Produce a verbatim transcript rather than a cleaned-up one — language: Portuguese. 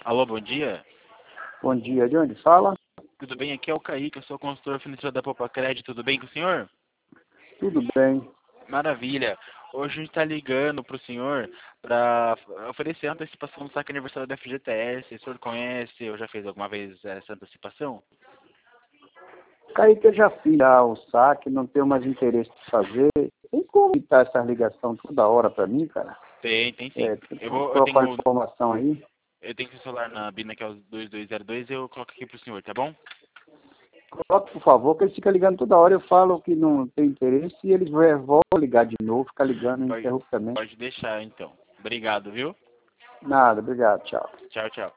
Alô, bom dia. Bom dia, de onde fala? Tudo bem? Aqui é o Kaique, eu sou consultor financeiro da Poupa Crédito. Tudo bem com o senhor? Tudo bem. Maravilha. Hoje a gente está ligando para o senhor para oferecer a antecipação do saque aniversário da F G T S. O senhor conhece ou já fez alguma vez essa antecipação? Kaique, eu já fiz já o saque, não tenho mais interesse de fazer. Tem como evitar essa ligação toda hora para mim, cara? Tem, tem sim. É, tem Eu como vou, eu trocar tenho, informação aí? eu tenho seu celular na Bina, que é o dois dois zero dois, eu coloco aqui para o senhor, tá bom? Coloque, por favor, que eles ficam ligando toda hora. Eu falo que não tem interesse e eles voltam a ligar de novo, ficar ligando Pode, ininterruptamente. pode deixar, então. Obrigado, viu? Nada, obrigado, tchau. Tchau, tchau.